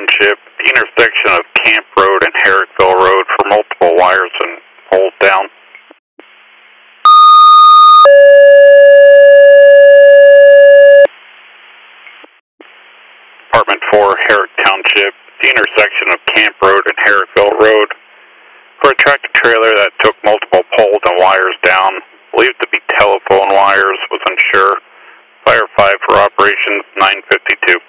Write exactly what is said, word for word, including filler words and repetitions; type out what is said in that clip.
Township, the intersection of Camp Road and Herrickville Road for multiple wires and poles down. Department four, Herrick Township, the intersection of Camp Road and Herrickville Road for a tractor trailer that took multiple poles and wires down, believed to be telephone wires, was unsure. Fire five for operations nine fifty-two.